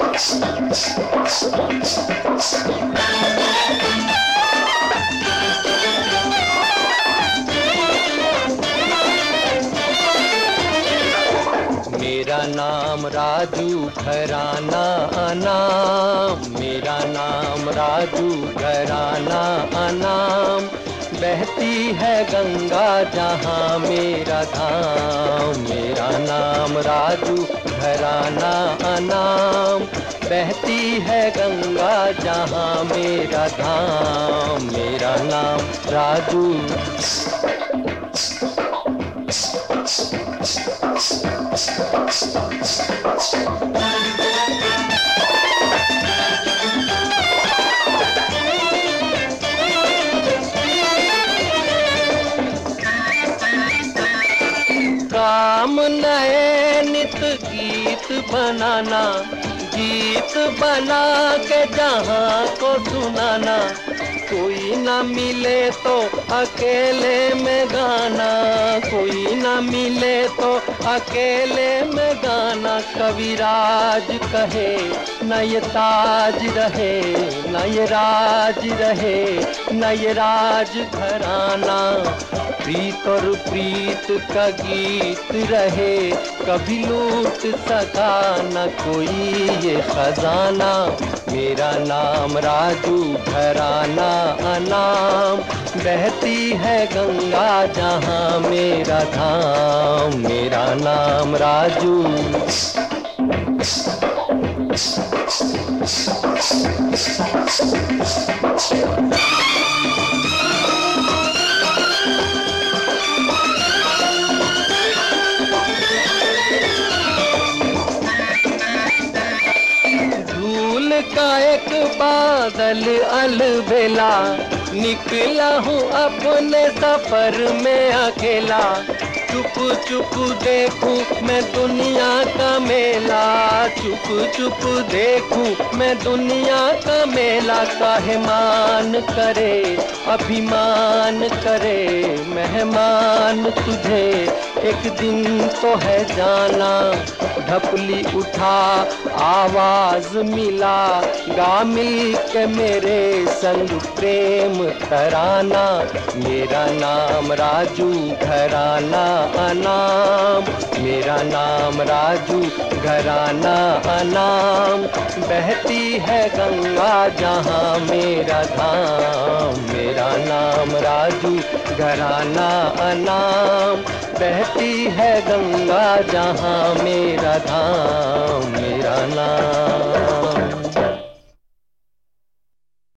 मेरा नाम राजू घराना अनाम, मेरा नाम राजू घराना अनाम। बहती है गंगा जहाँ मेरा धाम, मेरा नाम राजू घराना अनाम। बहती है गंगा जहाँ मेरा धाम, मेरा नाम राजू। काम नए नित गीत बनाना, गीत बना के जहाँ को सुनाना। कोई न मिले तो अकेले में गाना, कोई न मिले तो अकेले में गाना। कविराज कहे न ये ताज रहे, न ये राज रहे, न ये राज घराना। प्रीत और प्रीत का गीत रहे, कभी लूट सका न कोई ये खजाना। मेरा नाम राजू घराना अनाम। बहती है गंगा जहाँ मेरा धाम, मेरा नाम राजू। का एक बादल अलबेला, निकला हूँ अपने सफर में अकेला। चुप चुप देखूं मैं दुनिया का मेला, चुप चुप देखूं मैं दुनिया का मेला। काहे मान करे अभिमान करे मेहमान तुझे, एक दिन तो है जाना। ढपली उठा आवाज मिला, गा मिल के मेरे संग प्रेम तराना। मेरा नाम राजू घराना अनाम, मेरा नाम राजू घराना अनाम। बहती है गंगा जहाँ मेरा धाम, मेरा नाम राजू घराना अनाम। बहती है गंगा जहाँ मेरा धाम।